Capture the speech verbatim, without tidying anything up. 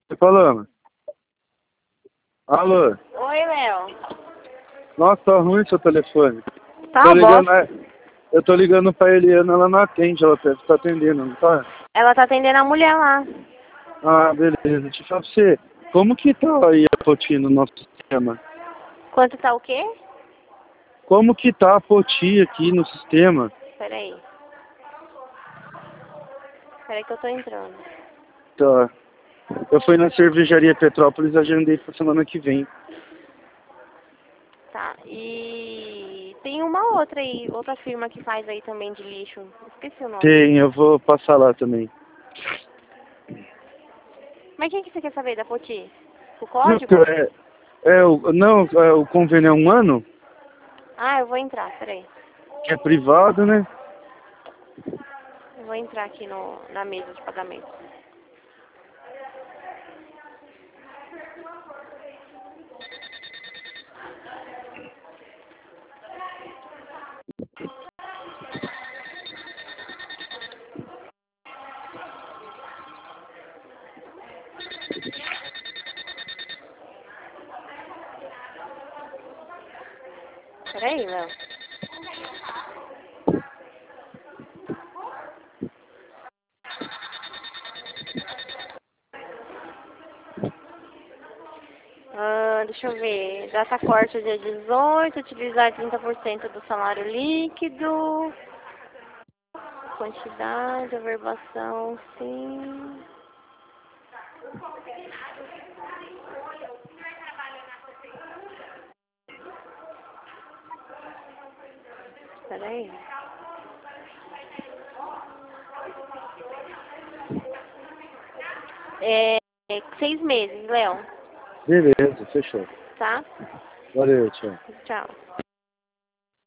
Tá falando? Alô? Oi, Léo. Nossa, tá ruim seu telefone. Tá Tô uma ligando, bosta. é, eu tô ligando pra Eliana, ela não atende, ela deve estar atendendo, não tá? Ela tá atendendo a mulher lá. Ah, beleza. Deixa eu falar pra você, como que tá aí a Poti no nosso sistema? Quanto tá o quê? Como que tá a Poti aqui no sistema? Peraí. Peraí que eu tô entrando. Tá. Eu fui na cervejaria Petrópolis, agendei pra semana que vem. Tá. E tem uma outra aí, outra firma que faz aí também de lixo. Esqueci o nome. Tem, eu vou passar lá também. Mas quem que você quer saber da Poti? O Não, código? é, é, o, não, é, o convênio é um ano, Ah, eu vou entrar, peraí. que é privado, né? Eu vou entrar aqui no, na mesa de pagamento. Peraí, Léo. Ah, deixa eu ver. Data corte dia dezoito, utilizar trinta por cento do salário líquido. Quantidade, averbação, sim. Peraí. É, é seis meses, Léo. Beleza, fechou. Tá? Valeu, tchau. Tchau.